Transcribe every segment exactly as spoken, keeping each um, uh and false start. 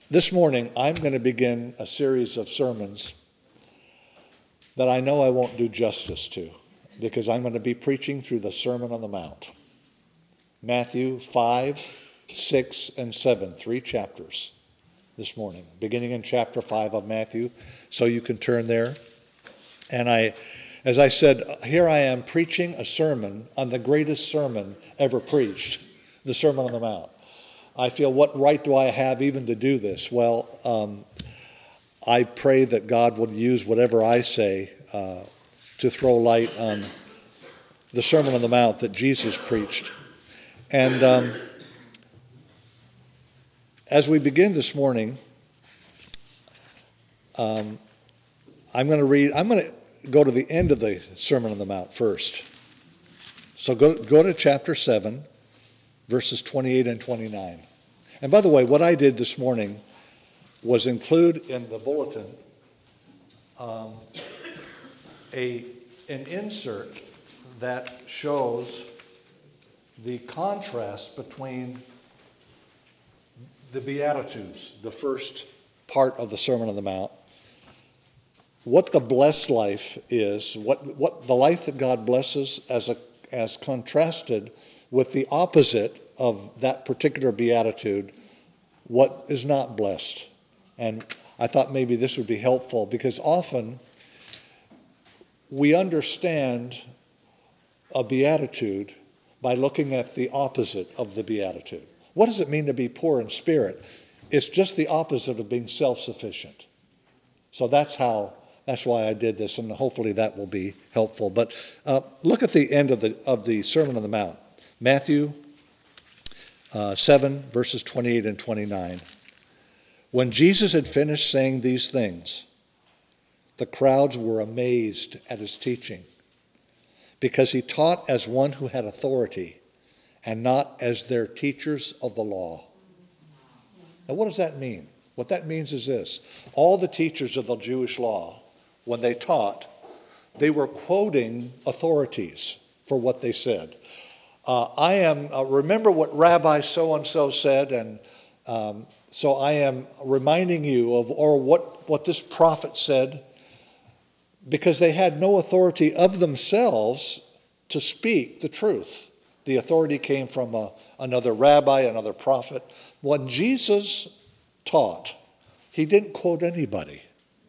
This morning, I'm going to begin a series of sermons that I know I won't do justice to, because I'm going to be preaching through the Sermon on the Mount. Matthew five, six, and seven, three chapters this morning, beginning in chapter five of Matthew, so you can turn there. And I, as I said, here I am preaching a sermon on the greatest sermon ever preached, the Sermon on the Mount. I feel, what right do I have even to do this? Well, um, I pray that God would use whatever I say uh, to throw light on the Sermon on the Mount that Jesus preached. And um, as we begin this morning, um, I'm going to read, I'm going to go to the end of the Sermon on the Mount first. So go, go to chapter seven, verses twenty-eight and twenty-nine. And by the way, what I did this morning was include in the bulletin um, a an insert that shows the contrast between the Beatitudes, the first part of the Sermon on the Mount, what the blessed life is, what what the life that God blesses as a as contrasted with the opposite of that particular beatitude, what is not blessed. And I thought maybe this would be helpful, because often we understand a beatitude by looking at the opposite of the beatitude. What does it mean to be poor in spirit? It's just the opposite of being self-sufficient. So that's how, that's why I did this, and hopefully that will be helpful. But uh, look at the end of the of the Sermon on the Mount. Matthew uh, seven, verses twenty-eight and twenty-nine. When Jesus had finished saying these things, the crowds were amazed at his teaching, because he taught as one who had authority and not as their teachers of the law. Now, what does that mean? What that means is this. All the teachers of the Jewish law, when they taught, they were quoting authorities for what they said. Uh, I am, uh, remember what Rabbi so-and-so said, and um, so I am reminding you of, or what, what this prophet said, because they had no authority of themselves to speak the truth. The authority came from a, another rabbi, another prophet. When Jesus taught, he didn't quote anybody.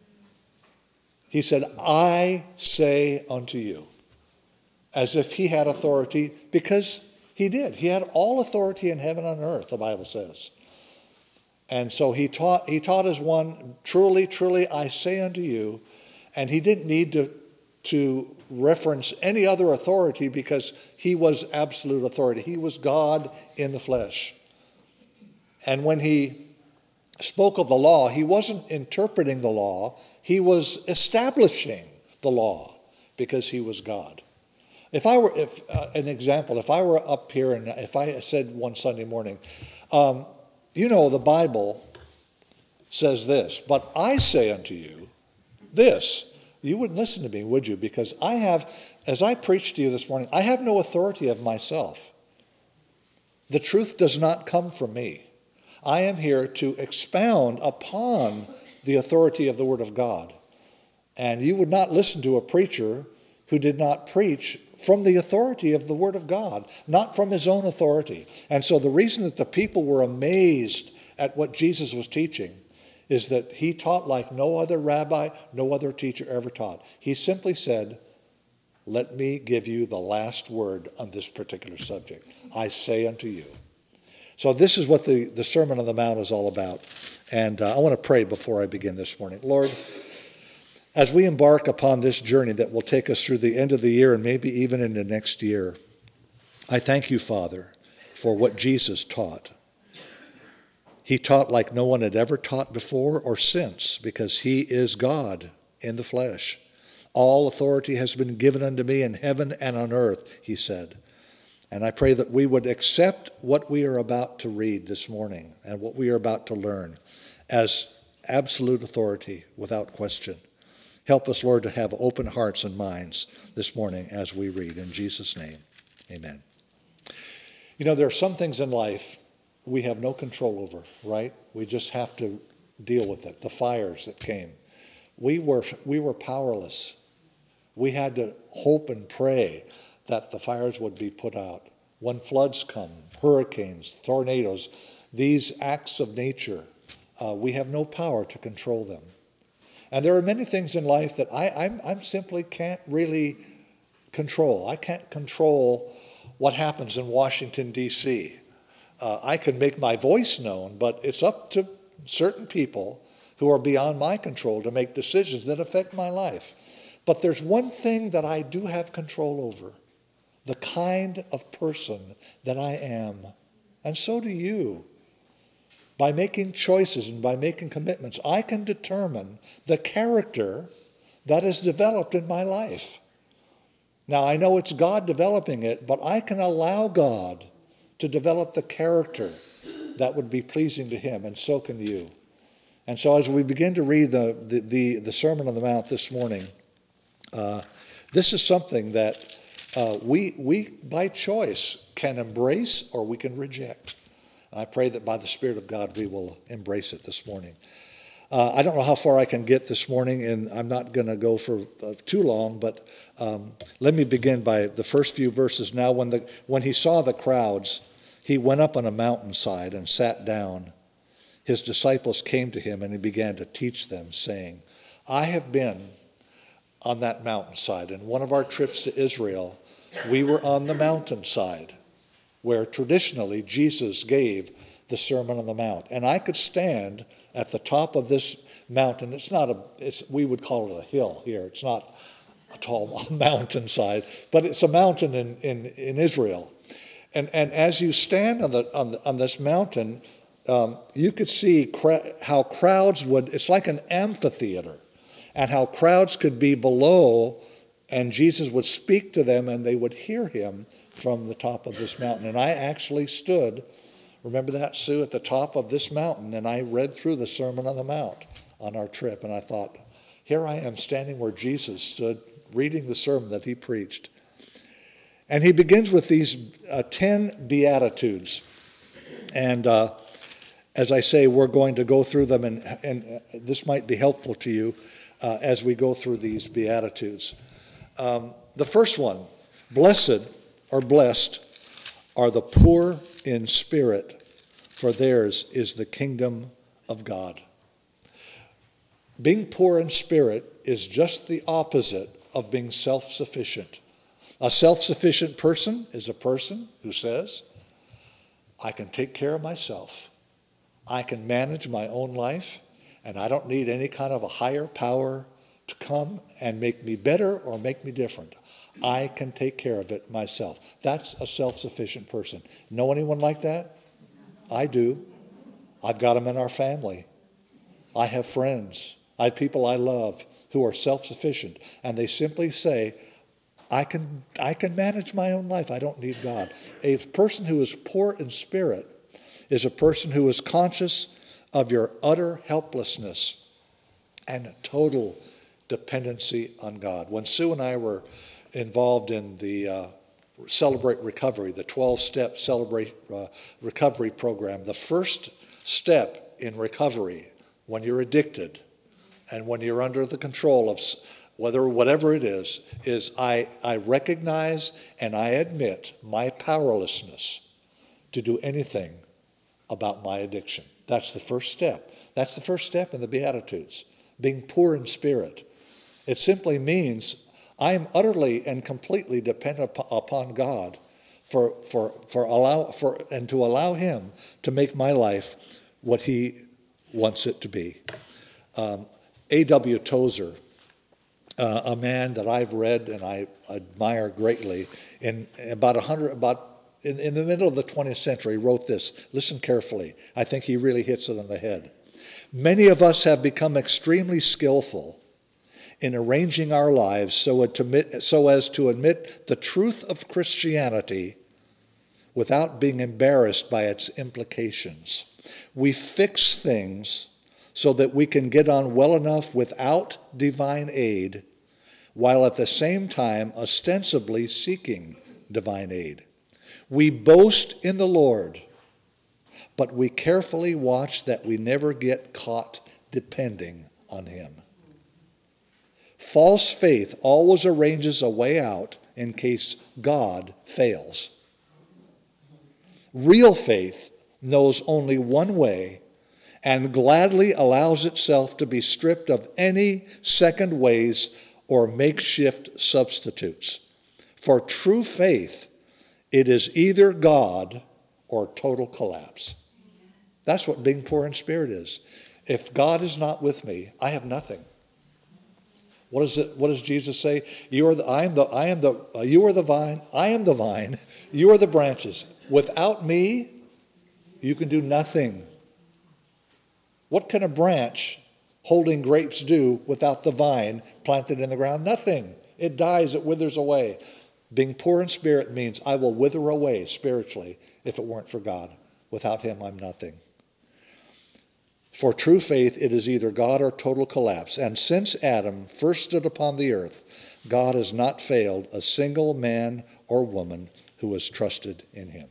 He said, I say unto you, as if he had authority, because he did. He had all authority in heaven and earth, the Bible says. And so he taught, he taught as one, truly, truly, I say unto you, and he didn't need to, to reference any other authority, because he was absolute authority. He was God in the flesh. And when he spoke of the law, he wasn't interpreting the law, he was establishing the law, because he was God. If I were, if uh, an example, if I were up here and if I said one Sunday morning, um, you know, the Bible says this, but I say unto you this, you wouldn't listen to me, would you? Because I have, as I preached to you this morning, I have no authority of myself. The truth does not come from me. I am here to expound upon the authority of the Word of God. And you would not listen to a preacher who did not preach from the authority of the Word of God, not from his own authority. And so the reason that the people were amazed at what Jesus was teaching is that he taught like no other rabbi, no other teacher ever taught. He simply said, let me give you the last word on this particular subject. I say unto you. So this is what the, the Sermon on the Mount is all about. And uh, I want to pray before I begin this morning. Lord, as we embark upon this journey that will take us through the end of the year and maybe even into next year, I thank you, Father, for what Jesus taught. He taught like no one had ever taught before or since, because he is God in the flesh. All authority has been given unto me in heaven and on earth, he said. And I pray that we would accept what we are about to read this morning and what we are about to learn as absolute authority without question. Help us, Lord, to have open hearts and minds this morning as we read. In Jesus' name, amen. You know, there are some things in life we have no control over, right? We just have to deal with it. The fires that came. We were, we were powerless. We had to hope and pray that the fires would be put out. When floods come, hurricanes, tornadoes, these acts of nature, uh, we have no power to control them. And there are many things in life that I I'm, I'm simply can't really control. I can't control what happens in Washington, D C Uh, I can make my voice known, but it's up to certain people who are beyond my control to make decisions that affect my life. But there's one thing that I do have control over, the kind of person that I am. And so do you. By making choices and by making commitments, I can determine the character that is developed in my life. Now, I know it's God developing it, but I can allow God to develop the character that would be pleasing to him, and so can you. And so as we begin to read the, the, the, the Sermon on the Mount this morning, uh, this is something that uh, we, we, by choice, can embrace or we can reject. And I pray that by the Spirit of God we will embrace it this morning. Uh, I don't know how far I can get this morning, and I'm not going to go for uh, too long, but um, let me begin by the first few verses. Now, when, the, when he saw the crowds, he went up on a mountainside and sat down. His disciples came to him, and he began to teach them, saying, I have been on that mountainside. In one of our trips to Israel, we were on the mountainside where traditionally Jesus gave the Sermon on the Mount. And I could stand at the top of this mountain. It's not a, it's, we would call it a hill here. It's not a tall mountainside, but it's a mountain in, in, in Israel. And, and as you stand on, the, on, the, on this mountain, um, you could see cra- how crowds would, it's like an amphitheater, and how crowds could be below, and Jesus would speak to them, and they would hear him from the top of this mountain. And I actually stood, remember that, Sue, at the top of this mountain, and I read through the Sermon on the Mount on our trip, and I thought, here I am standing where Jesus stood, reading the sermon that he preached. And he begins with these uh, ten Beatitudes. And uh, as I say, we're going to go through them, and, and uh, this might be helpful to you uh, as we go through these Beatitudes. Um, the first one, blessed or blessed are the poor in spirit, for theirs is the kingdom of God. Being poor in spirit is just the opposite of being self-sufficient. A self-sufficient person is a person who says, I can take care of myself. I can manage my own life, and I don't need any kind of a higher power to come and make me better or make me different. I can take care of it myself. That's a self-sufficient person. Know anyone like that? I do. I've got them in our family. I have friends. I have people I love who are self-sufficient, and they simply say, I can, I can manage my own life. I don't need God. A person who is poor in spirit is a person who is conscious of your utter helplessness and total dependency on God. When Sue and I were involved in the uh, Celebrate Recovery, the twelve-step Celebrate uh, Recovery program, the first step in recovery when you're addicted and when you're under the control of whether whatever it is, is I, I recognize and I admit my powerlessness to do anything about my addiction. That's the first step. That's the first step in the Beatitudes, being poor in spirit. It simply means I am utterly and completely dependent upon God for, for, for allow, for, and to allow him to make my life what he wants it to be. Um, A W Tozer, Uh, a man that I've read and I admire greatly, in about a hundred, about in, in the middle of the twentieth century, wrote this. Listen carefully. I think he really hits it on the head. Many of us have become extremely skillful in arranging our lives so, to admit, so as to admit the truth of Christianity without being embarrassed by its implications. We fix things so that we can get on well enough without divine aid, while at the same time ostensibly seeking divine aid. We boast in the Lord, but we carefully watch that we never get caught depending on him. False faith always arranges a way out in case God fails. Real faith knows only one way and gladly allows itself to be stripped of any second ways or makeshift substitutes. For true faith, it is either God or total collapse. That's what being poor in spirit is. If God is not with me, I have nothing. What is it? What does Jesus say? You are the. I am the. I am the. Uh, you are the vine. I am the vine. You are the branches. Without me, you can do nothing. What can a branch holding grapes do without the vine planted in the ground? Nothing. It dies. It withers away. Being poor in spirit means I will wither away spiritually if it weren't for God. Without him, I'm nothing. For true faith, it is either God or total collapse. And since Adam first stood upon the earth, God has not failed a single man or woman who has trusted in him.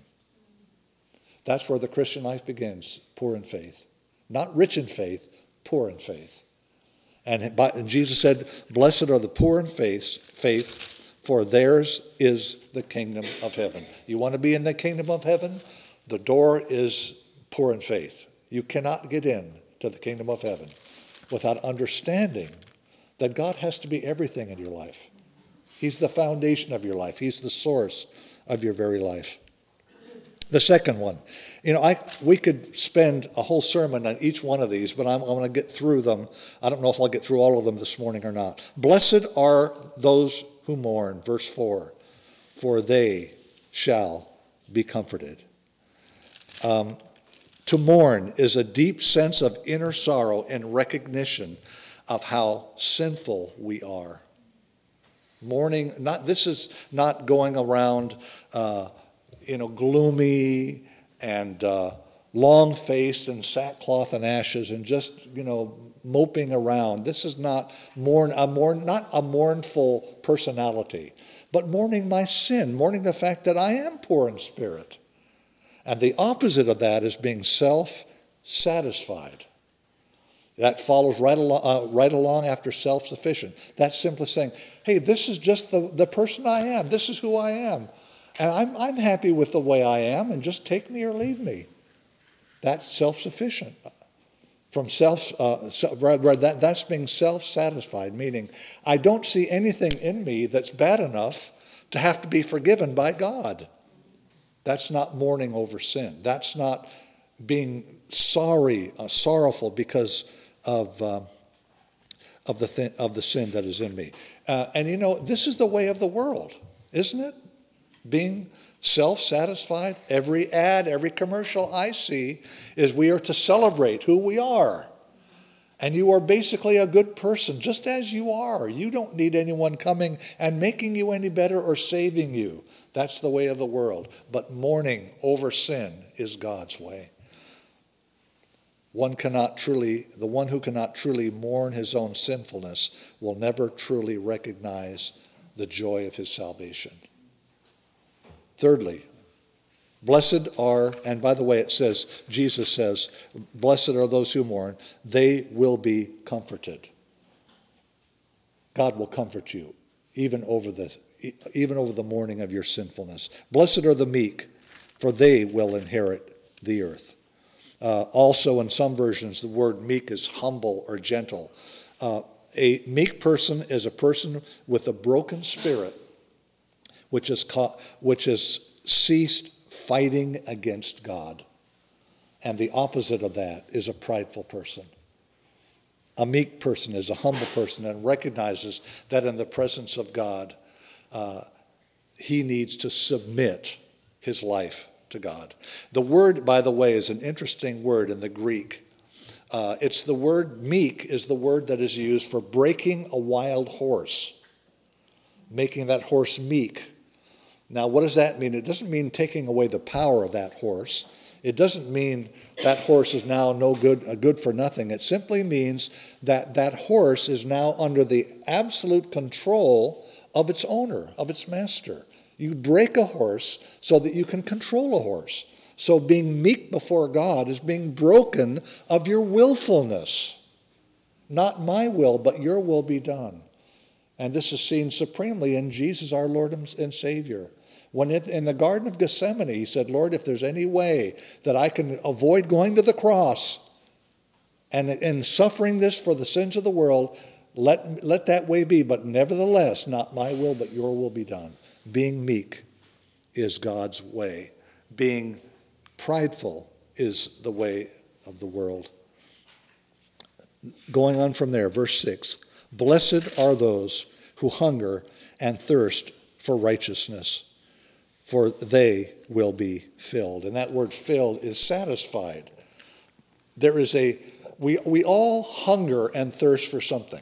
That's where the Christian life begins, poor in faith. Not rich in faith, poor in faith. And, by, and Jesus said, blessed are the poor in faith, faith, for theirs is the kingdom of heaven. You want to be in the kingdom of heaven? The door is poor in faith. You cannot get in to the kingdom of heaven without understanding that God has to be everything in your life. He's the foundation of your life. He's the source of your very life. The second one, you know, I we could spend a whole sermon on each one of these, but I'm, I'm going to get through them. I don't know if I'll get through all of them this morning or not. Blessed are those who mourn, verse four, for they shall be comforted. Um, To mourn is a deep sense of inner sorrow and recognition of how sinful we are. Mourning, not this is not going around, uh, you know, gloomy and uh, long-faced and sackcloth and ashes and just, you know, moping around. This is not mourn a mourn not a mournful personality, but mourning my sin, mourning the fact that I am poor in spirit. And the opposite of that is being self-satisfied. That follows right along, uh, right along after self-sufficient. That's simply saying, hey, this is just the, the person I am. This is who I am. And I'm, I'm happy with the way I am, and just take me or leave me. That's self-sufficient. From self, uh, so, that, that's being self-satisfied, meaning I don't see anything in me that's bad enough to have to be forgiven by God. That's not mourning over sin. That's not being sorry, uh, sorrowful because of uh, of the th- of the sin that is in me. Uh, and you know, this is the way of the world, isn't it? Being self-satisfied. Every ad, every commercial I see is we are to celebrate who we are. And you are basically a good person, just as you are. You don't need anyone coming and making you any better or saving you. That's the way of the world. But mourning over sin is God's way. One cannot truly, the one who cannot truly mourn his own sinfulness will never truly recognize the joy of his salvation. Thirdly, blessed are, and by the way, it says, Jesus says, blessed are those who mourn, they will be comforted. God will comfort you, even over the, even over the mourning of your sinfulness. Blessed are the meek, for they will inherit the earth. Uh, also, in some versions, the word meek is humble or gentle. Uh, a meek person is a person with a broken spirit, which is ca- which has ceased fighting against God. And the opposite of that is a prideful person. A meek person is a humble person and recognizes that in the presence of God, uh, he needs to submit his life to God. The word, by the way, is an interesting word in the Greek. Uh, it's the word meek is the word that is used for breaking a wild horse, making that horse meek. Now, what does that mean? It doesn't mean taking away the power of that horse. It doesn't mean that horse is now no good, uh, good for nothing. It simply means that that horse is now under the absolute control of its owner, of its master. You break a horse so that you can control a horse. So being meek before God is being broken of your willfulness. Not my will, but your will be done. And this is seen supremely in Jesus, our Lord and Savior. When it, in the Garden of Gethsemane, he said, Lord, if there's any way that I can avoid going to the cross and, and suffering this for the sins of the world, let, let that way be. But nevertheless, not my will, but your will be done. Being meek is God's way. Being prideful is the way of the world. Going on from there, verse six. Blessed are those who hunger and thirst for righteousness, for they will be filled. And that word filled is satisfied. There is a, we, we all hunger and thirst for something.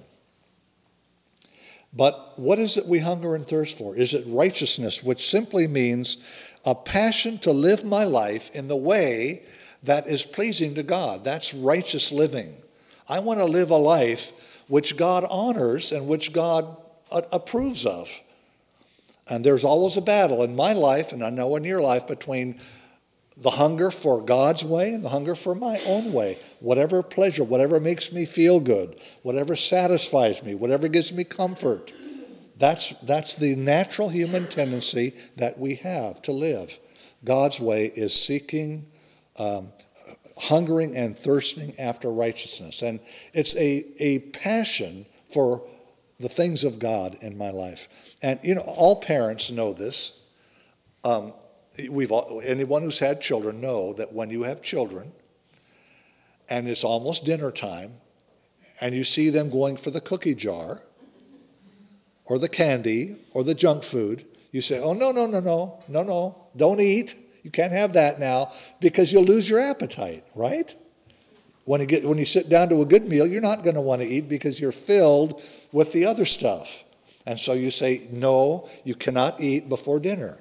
But what is it we hunger and thirst for? Is it righteousness, which simply means a passion to live my life in the way that is pleasing to God? That's righteous living. I want to live a life which God honors and which God approves of. And there's always a battle in my life, and I know in your life, between the hunger for God's way and the hunger for my own way. Whatever pleasure, whatever makes me feel good, whatever satisfies me, whatever gives me comfort. That's, that's the natural human tendency that we have to live. God's way is seeking, um, hungering and thirsting after righteousness. And it's a, a passion for the things of God in my life. And, you know, all parents know this. Um, we've all, anyone who's had children know that when you have children and it's almost dinner time and you see them going for the cookie jar or the candy or the junk food, you say, oh, no, no, no, no, no, no, don't eat. You can't have that now because you'll lose your appetite, right? When you get, when you sit down to a good meal, you're not going to want to eat because you're filled with the other stuff. And so you say, no, you cannot eat before dinner.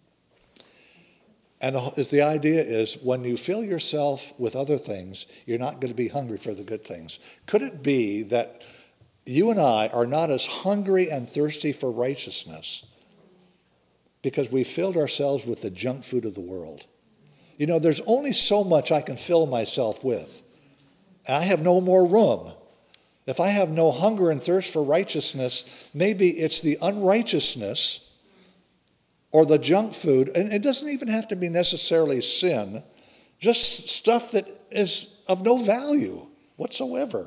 And the, the idea is when you fill yourself with other things, you're not going to be hungry for the good things. Could it be that you and I are not as hungry and thirsty for righteousness because we filled ourselves with the junk food of the world? You know, there's only so much I can fill myself with. And I have no more room. If I have no hunger and thirst for righteousness, maybe it's the unrighteousness or the junk food. And it doesn't even have to be necessarily sin, just stuff that is of no value whatsoever.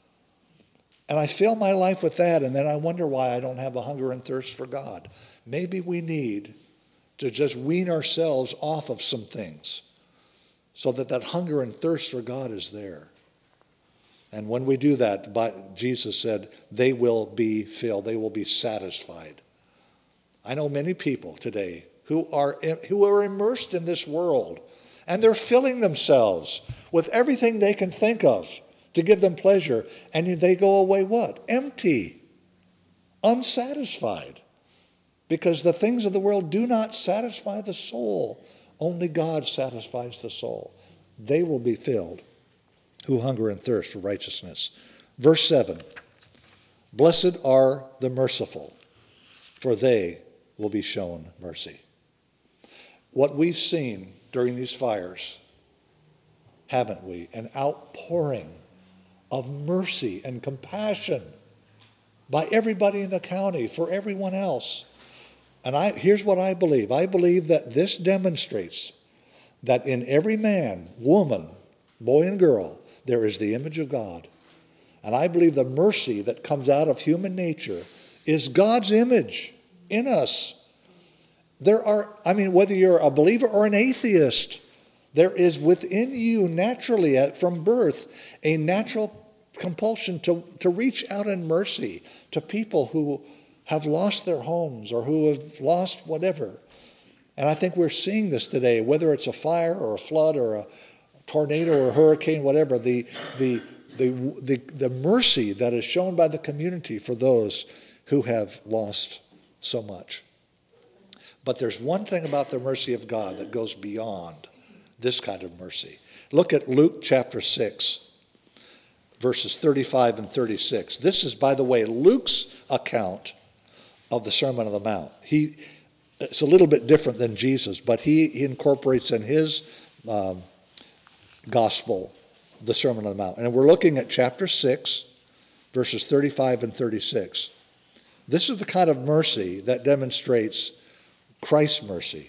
And I fill my life with that, and then I wonder why I don't have a hunger and thirst for God. Maybe we need to just wean ourselves off of some things so that that hunger and thirst for God is there. And when we do that, Jesus said, they will be filled. They will be satisfied. I know many people today who are, who are immersed in this world, and they're filling themselves with everything they can think of to give them pleasure, and they go away what? Empty, unsatisfied, because the things of the world do not satisfy the soul. Only God satisfies the soul. They will be filled who hunger and thirst for righteousness. Verse seven, blessed are the merciful, for they will be shown mercy. What we've seen during these fires, haven't we? An outpouring of mercy and compassion by everybody in the county for everyone else. And I, here's what I believe. I believe that this demonstrates that in every man, woman, boy and girl, there is the image of God. And I believe the mercy that comes out of human nature is God's image in us. There are, I mean, whether you're a believer or an atheist, there is within you naturally, from birth, a natural compulsion to, to reach out in mercy to people who have lost their homes or who have lost whatever. And I think we're seeing this today, whether it's a fire or a flood or a tornado or a hurricane, whatever, the, the, the, the, the mercy that is shown by the community for those who have lost so much. But there's one thing about the mercy of God that goes beyond this kind of mercy. Look at Luke chapter six, verses thirty-five and thirty-six. This is, by the way, Luke's account of the Sermon on the Mount. He, it's a little bit different than Jesus, but he, he incorporates in his um, gospel, the Sermon on the Mount. And we're looking at chapter six, verses thirty-five and thirty-six. This is the kind of mercy that demonstrates Christ's mercy.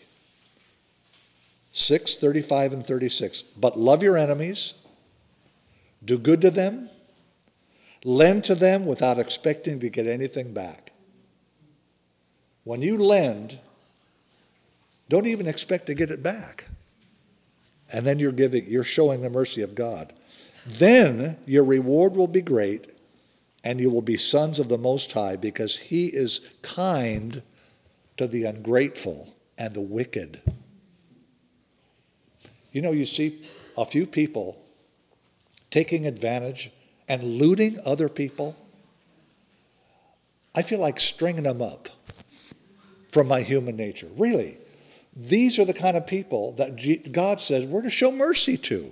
six, thirty-five and thirty-six. But love your enemies, do good to them, lend to them without expecting to get anything back. When you lend, don't even expect to get it back. And then you're giving, you're showing the mercy of God. Then your reward will be great, and you will be sons of the Most High, because he is kind to the ungrateful and the wicked. You know, you see a few people taking advantage and looting other people. I feel like stringing them up from my human nature. Really. These are the kind of people that God says we're to show mercy to.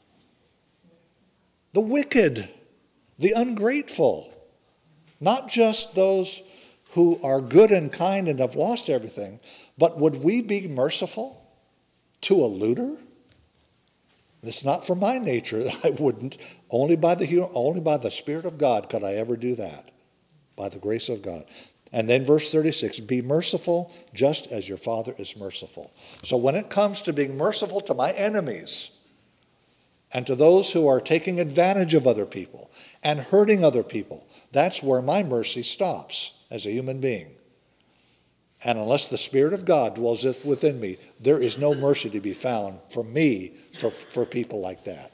The wicked, the ungrateful, not just those who are good and kind and have lost everything, but would we be merciful to a looter? It's not for my nature. I wouldn't. Only by the only by the Spirit of God could I ever do that, by the grace of God. And then verse thirty-six, be merciful just as your Father is merciful. So when it comes to being merciful to my enemies and to those who are taking advantage of other people and hurting other people, that's where my mercy stops as a human being. And unless the Spirit of God dwells within me, there is no mercy to be found for me for, for people like that.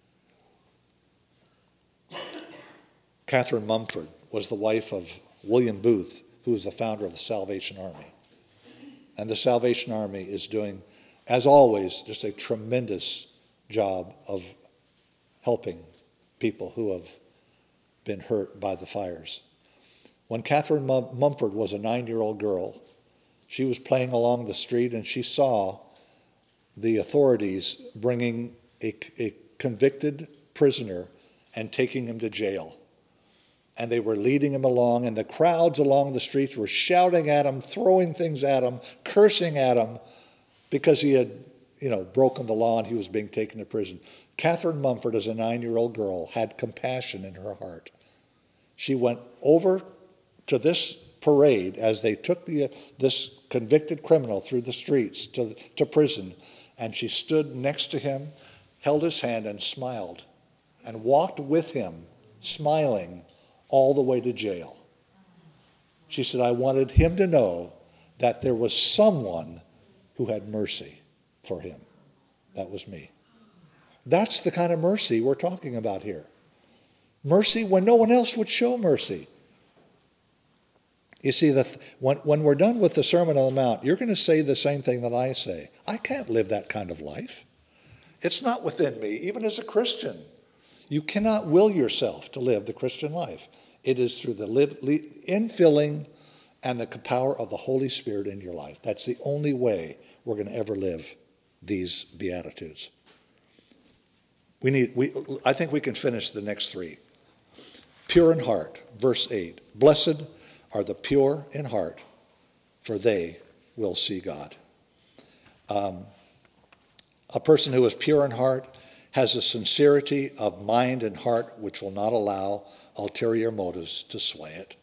Catherine Mumford was the wife of William Booth, who is the founder of the Salvation Army. And the Salvation Army is doing, as always, just a tremendous job of helping people who have been hurt by the fires. When Catherine Mumford was a nine-year-old girl, she was playing along the street and she saw the authorities bringing a, a convicted prisoner and taking him to jail. And they were leading him along, and the crowds along the streets were shouting at him, throwing things at him, cursing at him, because he had, you know, broken the law and he was being taken to prison. Catherine Mumford, as a nine-year-old girl, had compassion in her heart. She went over to this parade as they took the, this convicted criminal through the streets to, to prison, and she stood next to him, held his hand, and smiled, and walked with him, smiling, all the way to jail. She said, I wanted him to know that there was someone who had mercy for him. That was me. That's the kind of mercy we're talking about here. Mercy when no one else would show mercy. You see, that when, when we're done with the Sermon on the Mount, you're going to say the same thing that I say. I can't live that kind of life. It's not within me, even as a Christian. You cannot will yourself to live the Christian life. It is through the live, infilling and the power of the Holy Spirit in your life. That's the only way we're going to ever live these Beatitudes. We need. We. I think we can finish the next three. Pure in heart, verse eight. Blessed are the pure in heart, for they will see God. Um, a person who is pure in heart has a sincerity of mind and heart which will not allow ulterior motives to sway it.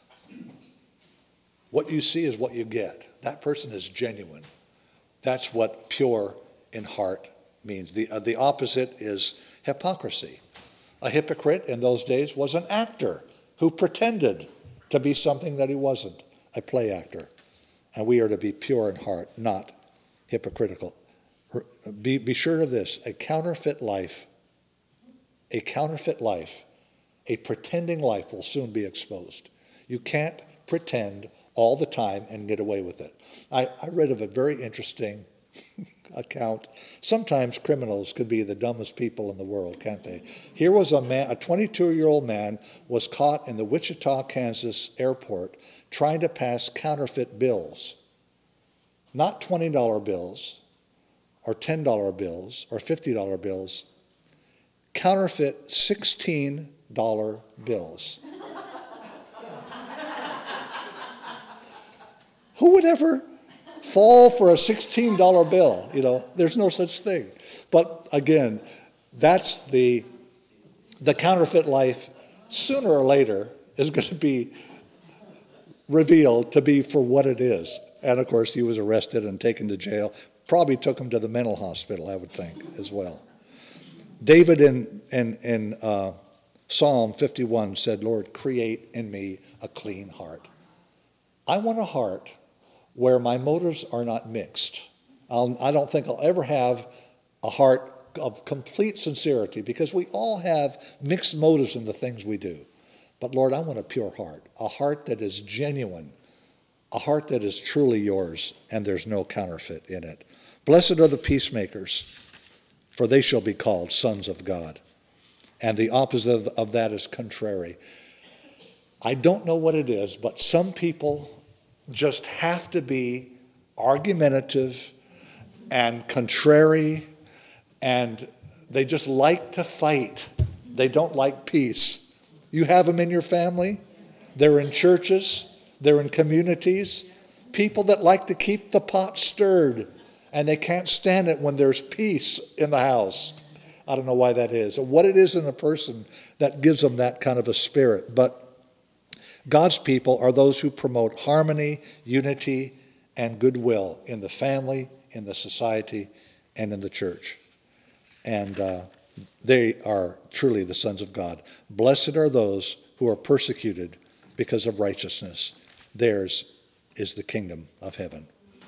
What you see is what you get. That person is genuine. That's what pure in heart means. The, uh, the opposite is hypocrisy. A hypocrite in those days was an actor who pretended to be something that he wasn't, a play actor. And we are to be pure in heart, not hypocritical. Be, be sure of this, a counterfeit life, a counterfeit life, a pretending life will soon be exposed. You can't pretend all the time and get away with it. I, I read of a very interesting account. Sometimes criminals could be the dumbest people in the world, can't they? Here was a man, a twenty-two-year-old man was caught in the Wichita, Kansas airport trying to pass counterfeit bills. Not twenty dollar bills, or ten dollar bills, or fifty dollar bills, counterfeit sixteen dollar bills. Who would ever fall for a sixteen dollar bill. You know, there's no such thing. But again, that's the, the counterfeit life sooner or later is going to be revealed to be for what it is. And of course, he was arrested and taken to jail. Probably took him to the mental hospital, I would think, as well. David in, in, in uh, Psalm fifty-one said, Lord, create in me a clean heart. I want a heart where my motives are not mixed. I'll, I don't think I'll ever have a heart of complete sincerity, because we all have mixed motives in the things we do. But Lord, I want a pure heart, a heart that is genuine, a heart that is truly yours, and there's no counterfeit in it. Blessed are the peacemakers, for they shall be called sons of God. And the opposite of that is contrary. I don't know what it is, but some people just have to be argumentative and contrary, and they just like to fight. They don't like peace. You have them in your family. They're in churches. They're in communities. People that like to keep the pot stirred, and they can't stand it when there's peace in the house. I don't know why that is, or what it is in a person that gives them that kind of a spirit. But God's people are those who promote harmony, unity, and goodwill in the family, in the society, and in the church. And uh, they are truly the sons of God. Blessed are those who are persecuted because of righteousness. Theirs is the kingdom of heaven.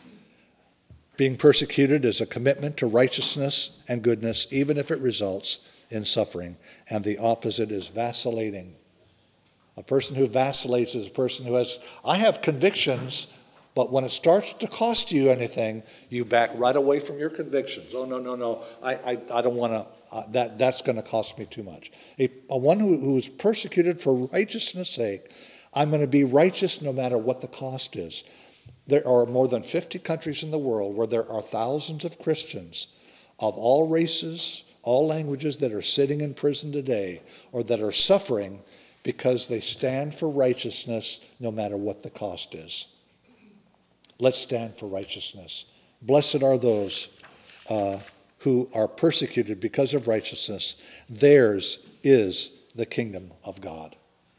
Being persecuted is a commitment to righteousness and goodness, even if it results in suffering. And the opposite is vacillating. A person who vacillates is a person who has, I have convictions, but when it starts to cost you anything, you back right away from your convictions. Oh, no, no, no, I, I, I don't want to, uh, that, that's going to cost me too much. A, a one who, who is persecuted for righteousness' sake, I'm going to be righteous no matter what the cost is. There are more than fifty countries in the world where there are thousands of Christians of all races, all languages that are sitting in prison today or that are suffering because they stand for righteousness no matter what the cost is. Let's stand for righteousness. Blessed are those uh, who are persecuted because of righteousness. Theirs is the kingdom of God.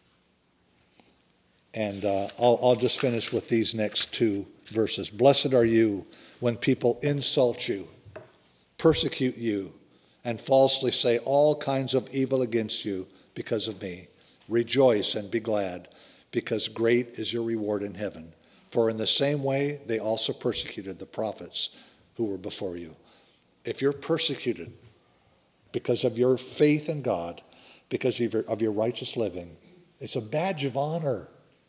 And uh, I'll, I'll just finish with these next two verses. Blessed are you when people insult you, persecute you, and falsely say all kinds of evil against you because of me. Rejoice and be glad, because great is your reward in heaven. For in the same way they also persecuted the prophets who were before you. If you're persecuted because of your faith in God, because of your, of your righteous living, it's a badge of honor.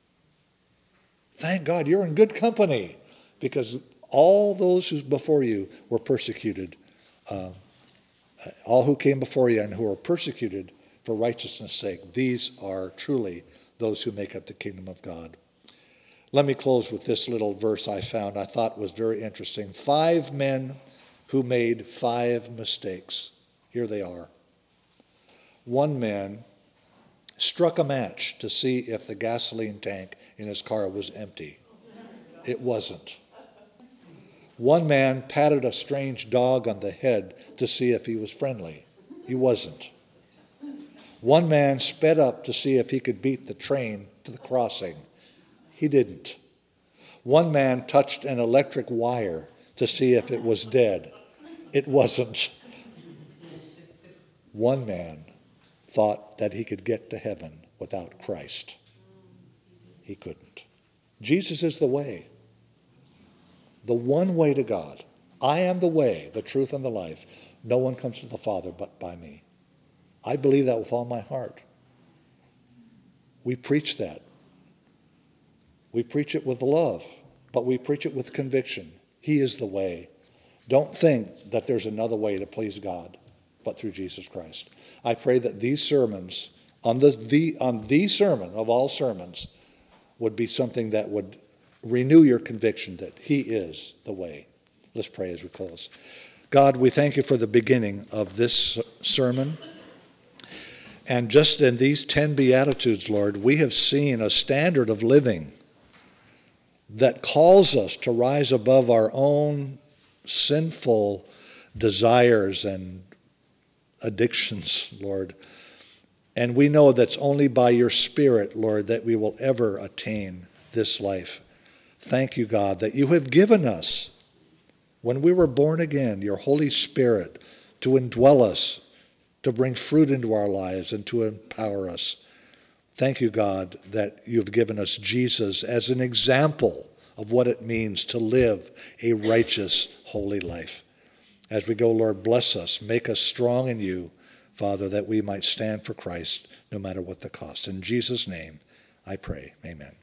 Thank God you're in good company, because all those who before you were persecuted, uh, all who came before you and who are persecuted for righteousness' sake, these are truly those who make up the kingdom of God. Let me close with this little verse I found I thought was very interesting. Five men who made five mistakes. Here they are. One man struck a match to see if the gasoline tank in his car was empty. It wasn't. One man patted a strange dog on the head to see if he was friendly. He wasn't. One man sped up to see if he could beat the train to the crossing. He didn't. One man touched an electric wire to see if it was dead. It wasn't. One man thought that he could get to heaven without Christ. He couldn't. Jesus is the way, the one way to God. I am the way, the truth, and the life. No one comes to the Father but by me. I believe that with all my heart. We preach that. We preach it with love, but we preach it with conviction. He is the way. Don't think that there's another way to please God but through Jesus Christ. I pray that these sermons, on the, the, on the sermon of all sermons, would be something that would renew your conviction that He is the way. Let's pray as we close. God, we thank you for the beginning of this sermon. And just in these ten Beatitudes, Lord, we have seen a standard of living that calls us to rise above our own sinful desires and addictions, Lord. And we know that's only by your Spirit, Lord, that we will ever attain this life. Thank you, God, that you have given us, when we were born again, your Holy Spirit to indwell us, to bring fruit into our lives and to empower us. Thank you, God, that you've given us Jesus as an example of what it means to live a righteous, holy life. As we go, Lord, bless us. Make us strong in you, Father, that we might stand for Christ no matter what the cost. In Jesus' name, I pray. Amen.